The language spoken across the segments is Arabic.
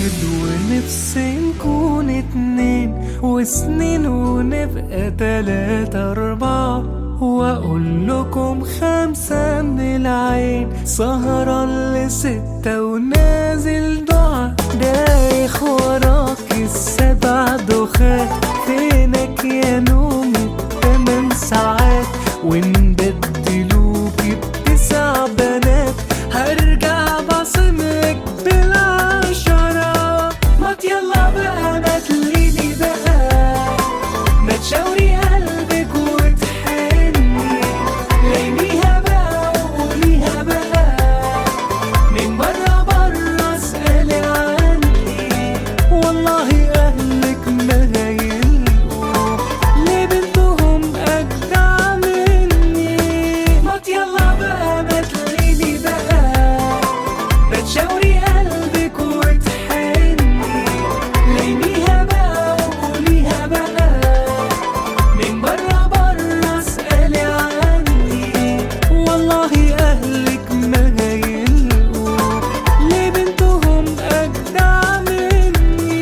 واحد ونفسي نكون اتنين، وسنين ونبقى 3 4، واقول لكم 5 من العين، سهران ل6 ونازل دعا، دايخ وراك 7 دخان، فينك يا نومي 8 ساعات، ونبدلوكي ب9 بنات، هرجع بعصمك بال10، ما يلا بقى ما تليني بقى، ما تشاوري قلبك وتحني، لينيها بقى وقوليها بقى، من برا برا اسألي عني، والله أهلك ما هيلقوا ليه بنتهم أجدع مني، ما يلا بقى ما تليني بقى، ما تشاوري قلبك وتحني، لينيها بقى وقوليها بقى، من برا برا اسألي عني، والله أهلك ما هيلقوا ليه بنتهم أجدع مني.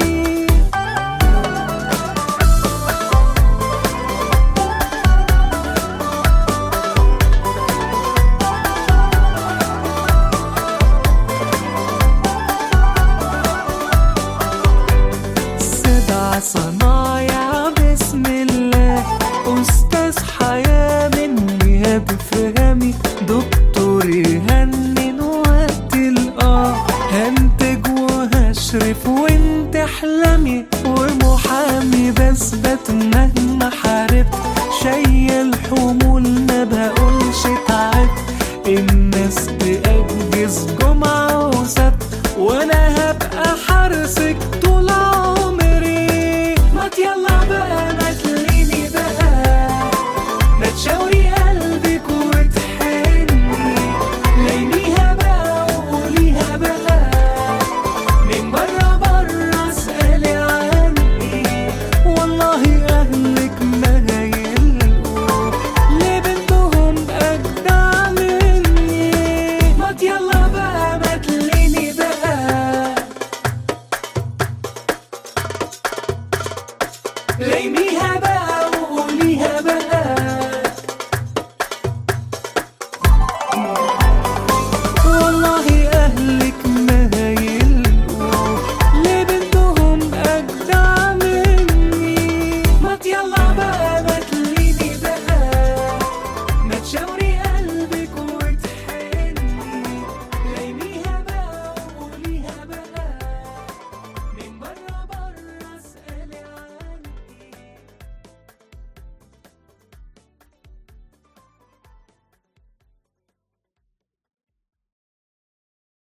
سبع صنايع بسم الله، أستاذ حياة مني بفهمي، دكتور يهنن وقت هنتج وهشرف وانت احلمي، ومحامي بثبت مهما حاربت، شايل حمول ما بقولش تعبت، الناس تأجز جمعة وسبت، وانا هبقى حارسك